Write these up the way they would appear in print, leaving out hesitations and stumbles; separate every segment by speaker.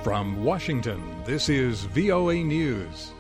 Speaker 1: From Washington, this is VOA News.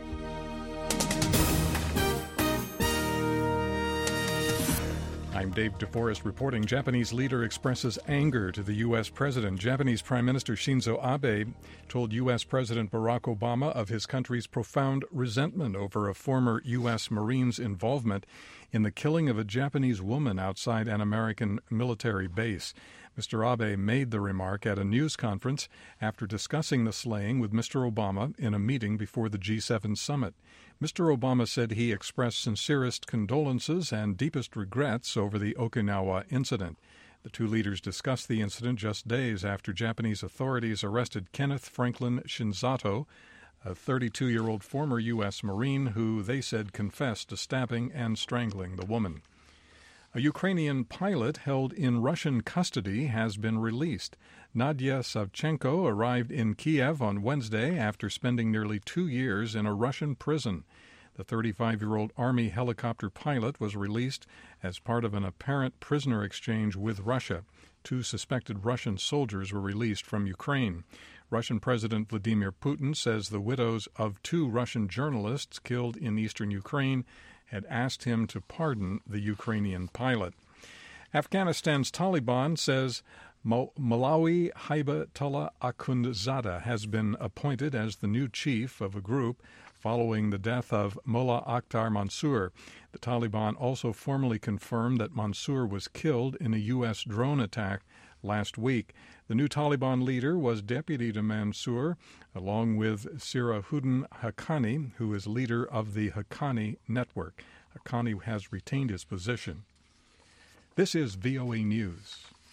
Speaker 1: I'm Dave DeForest reporting. Japanese leader expresses anger to the U.S. president. Japanese Prime Minister Shinzo Abe told U.S. President Barack Obama of his country's profound resentment over a former U.S. Marine's involvement in the killing of a Japanese woman outside an American military base. Mr. Abe made the remark at a news conference after discussing the slaying with Mr. Obama in a meeting before the G7 summit. Mr. Obama said he expressed sincerest condolences and deepest regrets over the Okinawa incident. The two leaders discussed the incident just days after Japanese authorities arrested Kenneth Franklin Shinzato, a 32-year-old former U.S. Marine who they said confessed to stabbing and strangling the woman. A Ukrainian pilot held in Russian custody has been released. Nadia Savchenko arrived in Kiev on Wednesday after spending nearly 2 years in a Russian prison. The 35-year-old Army helicopter pilot was released as part of an apparent prisoner exchange with Russia. 2 suspected Russian soldiers were released from Ukraine. Russian President Vladimir Putin says the widows of 2 Russian journalists killed in eastern Ukraine had asked him to pardon the Ukrainian pilot. Afghanistan's Taliban says Malawi Haibatullah Akhundzada has been appointed as the new chief of a group following the death of Mullah Akhtar Mansour. The Taliban also formally confirmed that Mansour was killed in a U.S. drone attack last week. The new Taliban leader was deputy to Mansour, along with Sirajuddin Haqqani, who is leader of the Haqqani Network. Haqqani has retained his position. This is VOA News.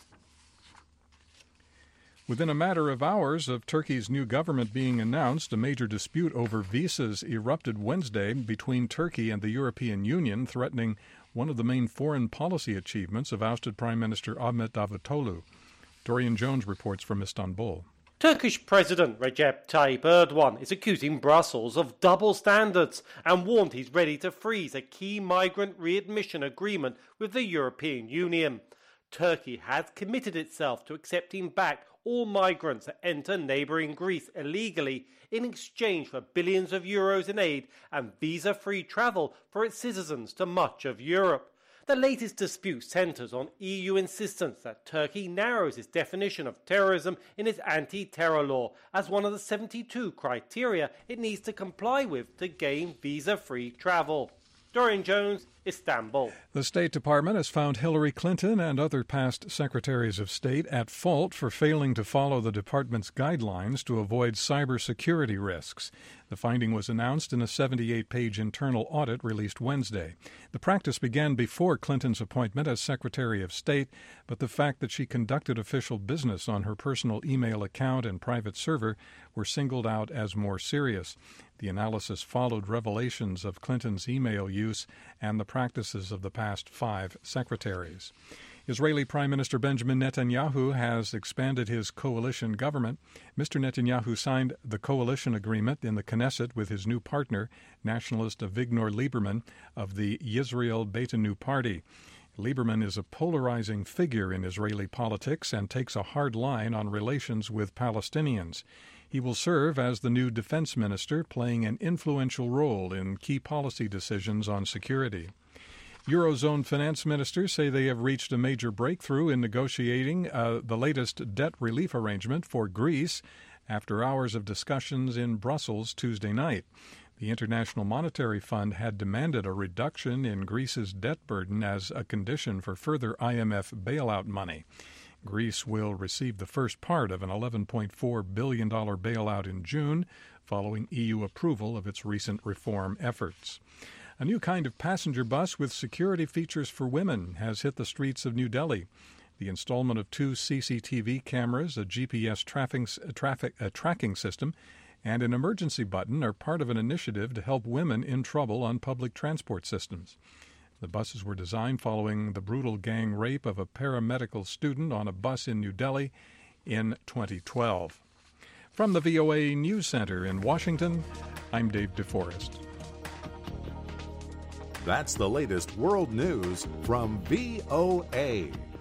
Speaker 1: Within a matter of hours of Turkey's new government being announced, a major dispute over visas erupted Wednesday between Turkey and the European Union, threatening one of the main foreign policy achievements of ousted Prime Minister Ahmet Davutoglu. Dorian Jones reports from Istanbul.
Speaker 2: Turkish President Recep Tayyip Erdogan is accusing Brussels of double standards and warned he's ready to freeze a key migrant readmission agreement with the European Union. Turkey has committed itself to accepting back all migrants that enter neighbouring Greece illegally in exchange for billions of euros in aid and visa-free travel for its citizens to much of Europe. The latest dispute centres on EU insistence that Turkey narrows its definition of terrorism in its anti-terror law as one of the 72 criteria it needs to comply with to gain visa-free travel. Dorian Jones, Istanbul.
Speaker 1: The State Department has found Hillary Clinton and other past secretaries of state at fault for failing to follow the department's guidelines to avoid cybersecurity risks. The finding was announced in a 78-page internal audit released Wednesday. The practice began before Clinton's appointment as Secretary of State, but the fact that she conducted official business on her personal email account and private server were singled out as more serious. The analysis followed revelations of Clinton's email use and the practices of the past 5 secretaries. Israeli Prime Minister Benjamin Netanyahu has expanded his coalition government. Mr. Netanyahu signed the coalition agreement in the Knesset with his new partner, nationalist Avigdor Lieberman of the Yisrael Beitenu party. Lieberman is a polarizing figure in Israeli politics and takes a hard line on relations with Palestinians. He will serve as the new defense minister, playing an influential role in key policy decisions on security. Eurozone finance ministers say they have reached a major breakthrough in negotiating the latest debt relief arrangement for Greece after hours of discussions in Brussels Tuesday night. The International Monetary Fund had demanded a reduction in Greece's debt burden as a condition for further IMF bailout money. Greece will receive the first part of an $11.4 billion bailout in June, following EU approval of its recent reform efforts. A new kind of passenger bus with security features for women has hit the streets of New Delhi. The installment of 2 CCTV cameras, a GPS tracking system, and an emergency button are part of an initiative to help women in trouble on public transport systems. The buses were designed following the brutal gang rape of a paramedical student on a bus in New Delhi in 2012. From the VOA News Center in Washington, I'm Dave DeForest.
Speaker 3: That's the latest world news from VOA.